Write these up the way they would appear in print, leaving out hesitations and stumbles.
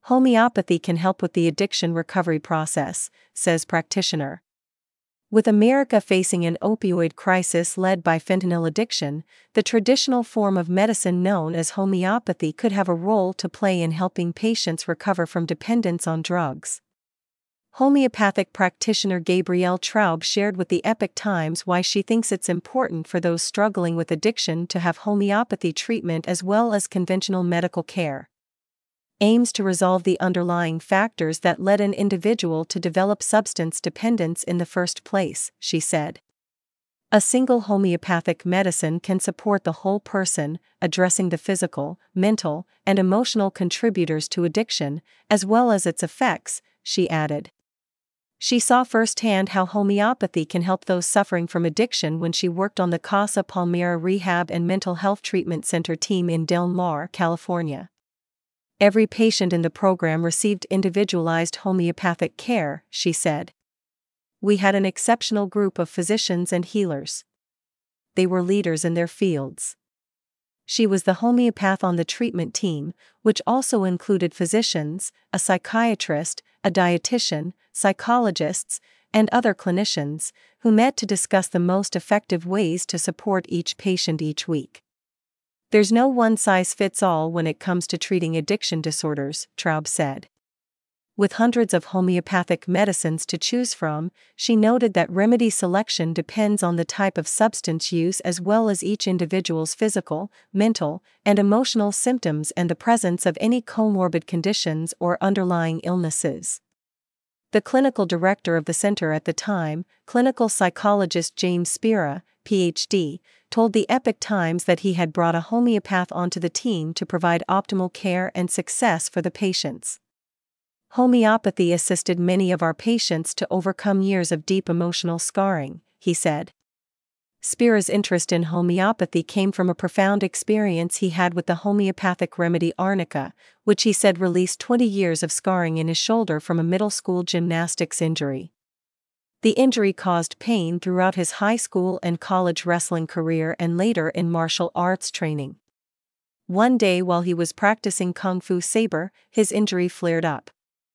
Homeopathy can help with the addiction recovery process, says practitioner. With America facing an opioid crisis led by fentanyl addiction, the traditional form of medicine known as homeopathy could have a role to play in helping patients recover from dependence on drugs. Homeopathic practitioner Gabrielle Traub shared with the Epoch Times why she thinks it's important for those struggling with addiction to have homeopathy treatment as well as conventional medical care. Aims to resolve the underlying factors that led an individual to develop substance dependence in the first place, she said. A single homeopathic medicine can support the whole person, addressing the physical, mental, and emotional contributors to addiction, as well as its effects, she added. She saw firsthand how homeopathy can help those suffering from addiction when she worked on the Casa Palmera Rehab and Mental Health Treatment Center team in Del Mar, California. Every patient in the program received individualized homeopathic care, she said. We had an exceptional group of physicians and healers. They were leaders in their fields. She was the homeopath on the treatment team, which also included physicians, a psychiatrist, a dietitian, psychologists, and other clinicians, who met to discuss the most effective ways to support each patient each week. There's no one-size-fits-all when it comes to treating addiction disorders, Traub said. With hundreds of homeopathic medicines to choose from, she noted that remedy selection depends on the type of substance use as well as each individual's physical, mental, and emotional symptoms and the presence of any comorbid conditions or underlying illnesses. The clinical director of the center at the time, clinical psychologist James Spira, Ph.D., told the Epoch Times that he had brought a homeopath onto the team to provide optimal care and success for the patients. Homeopathy assisted many of our patients to overcome years of deep emotional scarring, he said. Spira's interest in homeopathy came from a profound experience he had with the homeopathic remedy arnica, which he said released 20 years of scarring in his shoulder from a middle school gymnastics injury. The injury caused pain throughout his high school and college wrestling career and later in martial arts training. One day while he was practicing Kung Fu Saber, his injury flared up.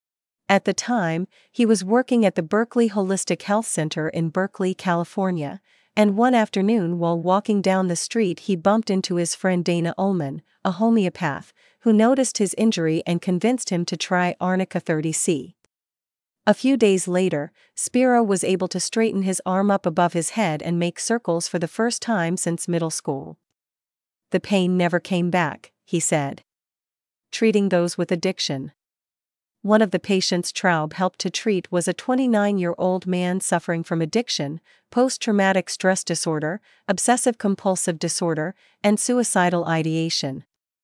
At the time, he was working at the Berkeley Holistic Health Center in Berkeley, California, and one afternoon while walking down the street he bumped into his friend Dana Ullman, a homeopath, who noticed his injury and convinced him to try Arnica 30C. A few days later, Spira was able to straighten his arm up above his head and make circles for the first time since middle school. The pain never came back, he said. Treating those with addiction. One of the patients Traub helped to treat was a 29-year-old man suffering from addiction, post-traumatic stress disorder, obsessive-compulsive disorder, and suicidal ideation.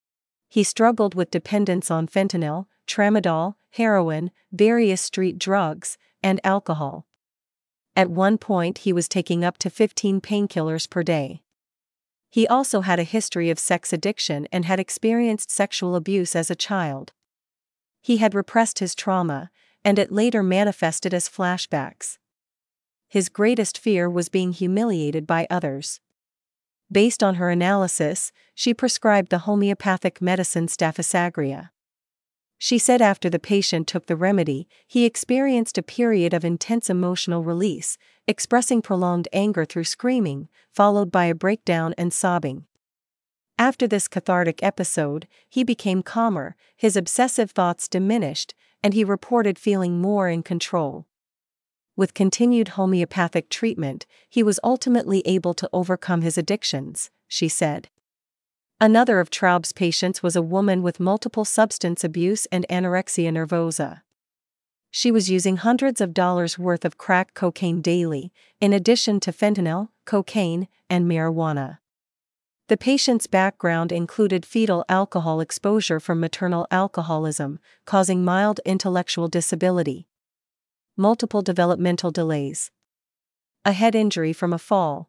He struggled with dependence on fentanyl, tramadol, heroin, various street drugs, and alcohol. At one point he was taking up to 15 painkillers per day. He also had a history of sex addiction and had experienced sexual abuse as a child. He had repressed his trauma, and it later manifested as flashbacks. His greatest fear was being humiliated by others. Based on her analysis, she prescribed the homeopathic medicine Staphysagria. She said after the patient took the remedy, he experienced a period of intense emotional release, expressing prolonged anger through screaming, followed by a breakdown and sobbing. After this cathartic episode, he became calmer, his obsessive thoughts diminished, and he reported feeling more in control. With continued homeopathic treatment, he was ultimately able to overcome his addictions, she said. Another of Traub's patients was a woman with multiple substance abuse and anorexia nervosa. She was using hundreds of dollars worth of crack cocaine daily, in addition to fentanyl, cocaine, and marijuana. The patient's background included fetal alcohol exposure from maternal alcoholism, causing mild intellectual disability, multiple developmental delays, a head injury from a fall,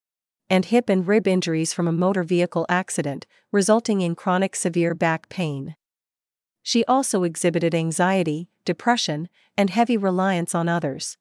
and hip and rib injuries from a motor vehicle accident, resulting in chronic severe back pain. She also exhibited anxiety, depression, and heavy reliance on others.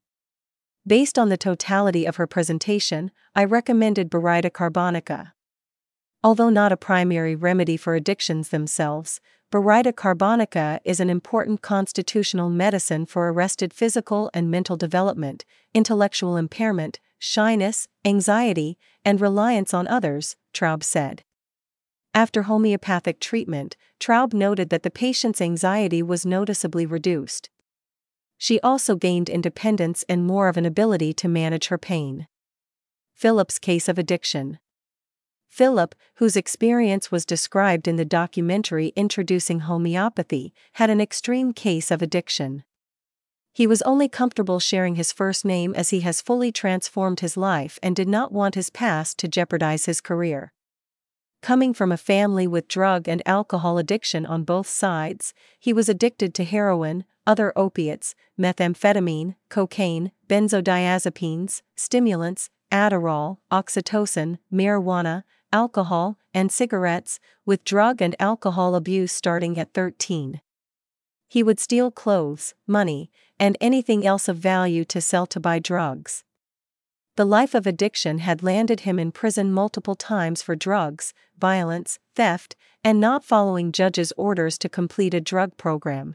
Based on the totality of her presentation, I recommended Baryta Carbonica. Although not a primary remedy for addictions themselves, Baryta carbonica is an important constitutional medicine for arrested physical and mental development, intellectual impairment, shyness, anxiety, and reliance on others, Traub said. After homeopathic treatment, Traub noted that the patient's anxiety was noticeably reduced. She also gained independence and more of an ability to manage her pain. Philip's case of addiction. Philip, whose experience was described in the documentary Introducing Homeopathy, had an extreme case of addiction. He was only comfortable sharing his first name as he has fully transformed his life and did not want his past to jeopardize his career. Coming from a family with drug and alcohol addiction on both sides, he was addicted to heroin, other opiates, methamphetamine, cocaine, benzodiazepines, stimulants, Adderall, oxytocin, marijuana, alcohol, and cigarettes, with drug and alcohol abuse starting at 13. He would steal clothes, money, and anything else of value to sell to buy drugs. The life of addiction had landed him in prison multiple times for drugs, violence, theft, and not following judges' orders to complete a drug program.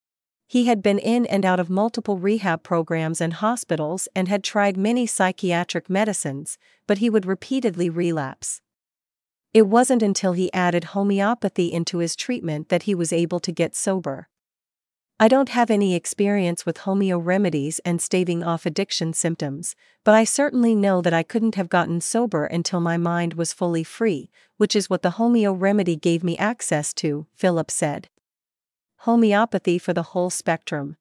He had been in and out of multiple rehab programs and hospitals and had tried many psychiatric medicines, but he would repeatedly relapse. It wasn't until he added homeopathy into his treatment that he was able to get sober. I don't have any experience with homeo remedies and staving off addiction symptoms, but I certainly know that I couldn't have gotten sober until my mind was fully free, which is what the homeo remedy gave me access to, Philip said. Homeopathy for the whole spectrum.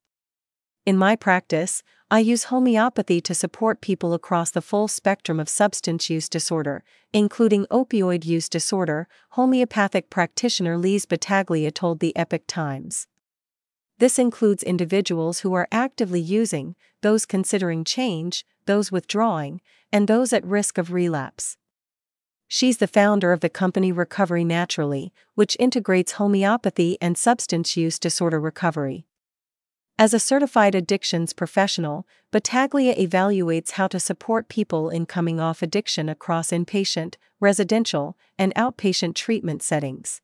In my practice, I use homeopathy to support people across the full spectrum of substance use disorder, including opioid use disorder, homeopathic practitioner Lise Battaglia told the Epoch Times. This includes individuals who are actively using, those considering change, those withdrawing, and those at risk of relapse. She's the founder of the company Recovery Naturally, which integrates homeopathy and substance use disorder recovery. As a certified addictions professional, Battaglia evaluates how to support people in coming off addiction across inpatient, residential, and outpatient treatment settings.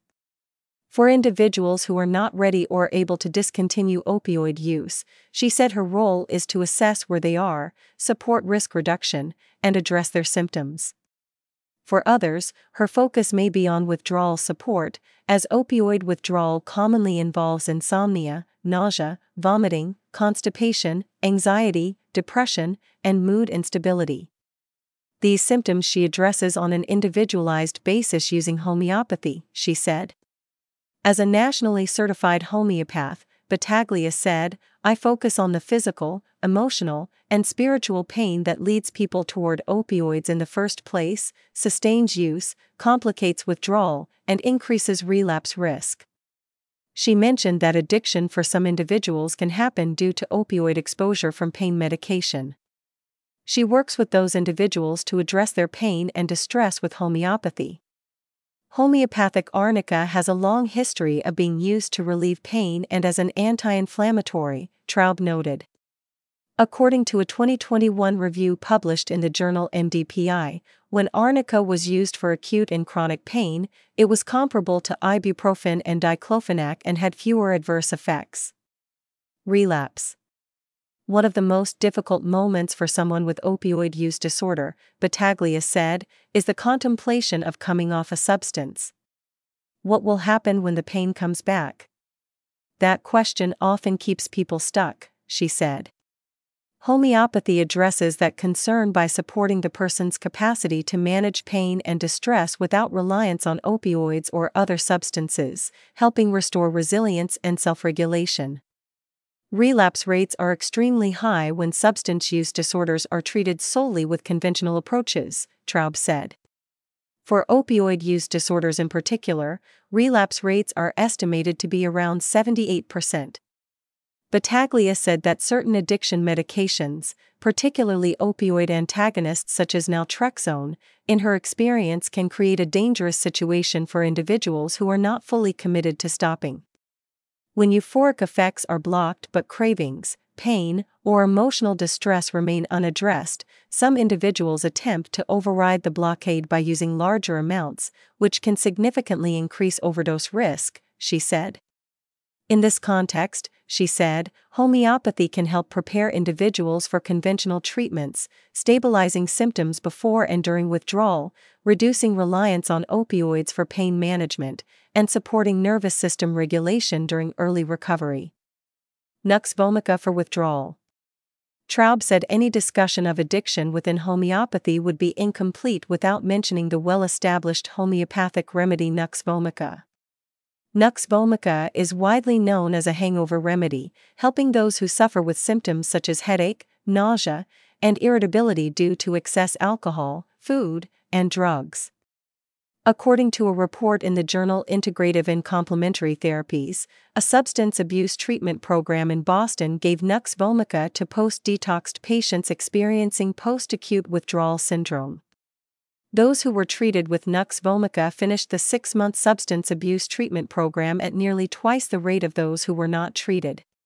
For individuals who are not ready or able to discontinue opioid use, she said her role is to assess where they are, support risk reduction, and address their symptoms. For others, her focus may be on withdrawal support, as opioid withdrawal commonly involves insomnia, nausea, vomiting, constipation, anxiety, depression, and mood instability. These symptoms she addresses on an individualized basis using homeopathy, she said. As a nationally certified homeopath, Battaglia said, I focus on the physical, emotional, and spiritual pain that leads people toward opioids in the first place, sustains use, complicates withdrawal, and increases relapse risk. She mentioned that addiction for some individuals can happen due to opioid exposure from pain medication. She works with those individuals to address their pain and distress with homeopathy. Homeopathic arnica has a long history of being used to relieve pain and as an anti-inflammatory, Traub noted. According to a 2021 review published in the journal MDPI, when arnica was used for acute and chronic pain, it was comparable to ibuprofen and diclofenac and had fewer adverse effects. Relapse. One of the most difficult moments for someone with opioid use disorder, Battaglia said, is the contemplation of coming off a substance. What will happen when the pain comes back? That question often keeps people stuck, she said. Homeopathy addresses that concern by supporting the person's capacity to manage pain and distress without reliance on opioids or other substances, helping restore resilience and self-regulation. Relapse rates are extremely high when substance use disorders are treated solely with conventional approaches, Traub said. For opioid use disorders in particular, relapse rates are estimated to be around 78%. Battaglia said that certain addiction medications, particularly opioid antagonists such as naltrexone, in her experience can create a dangerous situation for individuals who are not fully committed to stopping. When euphoric effects are blocked but cravings, pain, or emotional distress remain unaddressed, some individuals attempt to override the blockade by using larger amounts, which can significantly increase overdose risk, she said. In this context, she said, homeopathy can help prepare individuals for conventional treatments, stabilizing symptoms before and during withdrawal, reducing reliance on opioids for pain management, and supporting nervous system regulation during early recovery. Nux vomica for withdrawal. Traub said any discussion of addiction within homeopathy would be incomplete without mentioning the well-established homeopathic remedy Nux vomica. Nux vomica is widely known as a hangover remedy, helping those who suffer with symptoms such as headache, nausea, and irritability due to excess alcohol, food, and drugs. According to a report in the journal Integrative and Complementary Therapies, a substance abuse treatment program in Boston gave Nux vomica to post-detoxed patients experiencing post-acute withdrawal syndrome. Those who were treated with Nux vomica finished the 6-month substance abuse treatment program at nearly twice the rate of those who were not treated.